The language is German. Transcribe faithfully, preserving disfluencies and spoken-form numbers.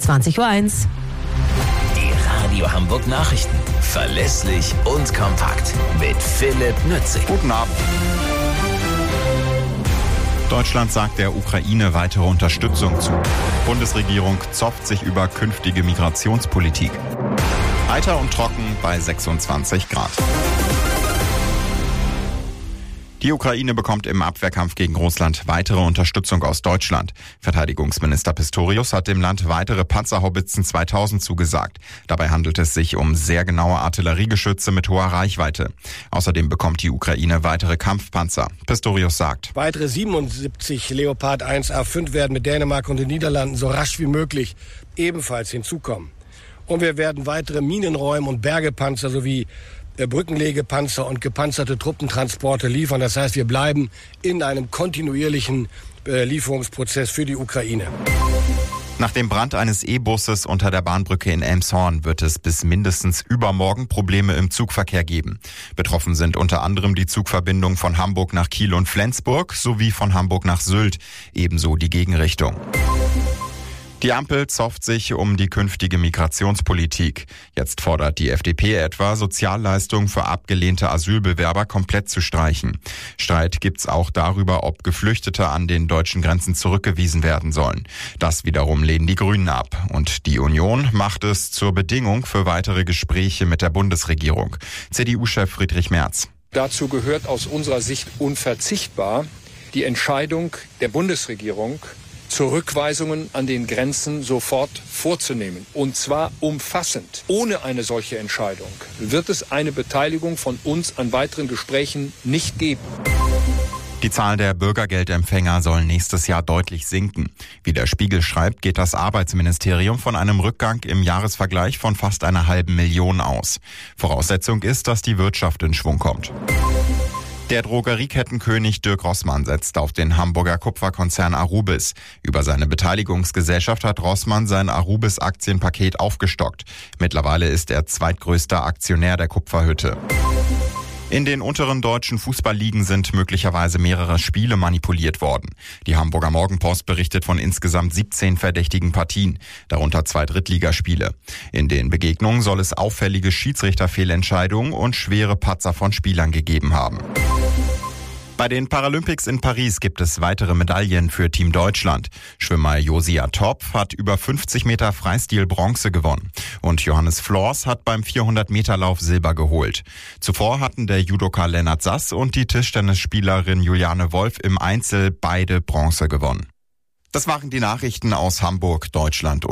zwanzig Uhr eins. Die Radio Hamburg Nachrichten. Verlässlich und kompakt. Mit Philipp Nützig. Guten Abend. Deutschland sagt der Ukraine weitere Unterstützung zu. Bundesregierung zopft sich über künftige Migrationspolitik. Heiter und trocken bei sechsundzwanzig Grad. Die Ukraine bekommt im Abwehrkampf gegen Russland weitere Unterstützung aus Deutschland. Verteidigungsminister Pistorius hat dem Land weitere Panzerhaubitzen zweitausend zugesagt. Dabei handelt es sich um sehr genaue Artilleriegeschütze mit hoher Reichweite. Außerdem bekommt die Ukraine weitere Kampfpanzer. Pistorius sagt: Weitere siebenundsiebzig Leopard eins A fünf werden mit Dänemark und den Niederlanden so rasch wie möglich ebenfalls hinzukommen. Und wir werden weitere Minenräum- und Bergepanzer sowie Brückenlegepanzer und gepanzerte Truppentransporte liefern. Das heißt, wir bleiben in einem kontinuierlichen äh, Lieferungsprozess für die Ukraine. Nach dem Brand eines E-Busses unter der Bahnbrücke in Elmshorn wird es bis mindestens übermorgen Probleme im Zugverkehr geben. Betroffen sind unter anderem die Zugverbindung von Hamburg nach Kiel und Flensburg sowie von Hamburg nach Sylt, ebenso die Gegenrichtung. Die Ampel zofft sich um die künftige Migrationspolitik. Jetzt fordert die F D P etwa, Sozialleistungen für abgelehnte Asylbewerber komplett zu streichen. Streit gibt's auch darüber, ob Geflüchtete an den deutschen Grenzen zurückgewiesen werden sollen. Das wiederum lehnen die Grünen ab. Und die Union macht es zur Bedingung für weitere Gespräche mit der Bundesregierung. C D U-Chef Friedrich Merz: Dazu gehört aus unserer Sicht unverzichtbar die Entscheidung der Bundesregierung, Zurückweisungen an den Grenzen sofort vorzunehmen. Und zwar umfassend. Ohne eine solche Entscheidung wird es eine Beteiligung von uns an weiteren Gesprächen nicht geben. Die Zahl der Bürgergeldempfänger soll nächstes Jahr deutlich sinken. Wie der Spiegel schreibt, geht das Arbeitsministerium von einem Rückgang im Jahresvergleich von fast einer halben Million aus. Voraussetzung ist, dass die Wirtschaft in Schwung kommt. Der Drogeriekettenkönig Dirk Rossmann setzt auf den Hamburger Kupferkonzern Arubis. Über seine Beteiligungsgesellschaft hat Rossmann sein Arubis-Aktienpaket aufgestockt. Mittlerweile ist er zweitgrößter Aktionär der Kupferhütte. In den unteren deutschen Fußballligen sind möglicherweise mehrere Spiele manipuliert worden. Die Hamburger Morgenpost berichtet von insgesamt siebzehn verdächtigen Partien, darunter zwei Drittligaspiele. In den Begegnungen soll es auffällige Schiedsrichterfehlentscheidungen und schwere Patzer von Spielern gegeben haben. Bei den Paralympics in Paris gibt es weitere Medaillen für Team Deutschland. Schwimmer Josia Topf hat über fünfzig Meter Freistil Bronze gewonnen. Und Johannes Flors hat beim vierhundert Meter Lauf Silber geholt. Zuvor hatten der Judoka Lennart Sass und die Tischtennisspielerin Juliane Wolf im Einzel beide Bronze gewonnen. Das waren die Nachrichten aus Hamburg, Deutschland und